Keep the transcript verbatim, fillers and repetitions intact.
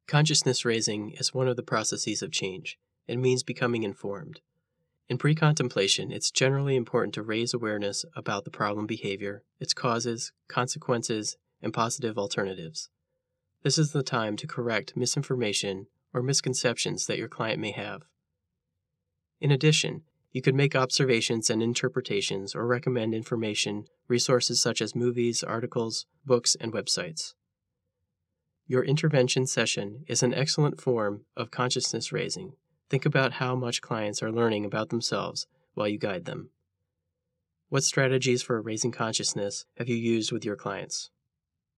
Consciousness raising is one of the processes of change. It means becoming informed. In pre-contemplation, it's generally important to raise awareness about the problem behavior, its causes, consequences, and positive alternatives. This is the time to correct misinformation or misconceptions that your client may have. In addition, you could make observations and interpretations or recommend information, resources such as movies, articles, books, and websites. Your intervention session is an excellent form of consciousness raising. Think about how much clients are learning about themselves while you guide them. What strategies for raising consciousness have you used with your clients?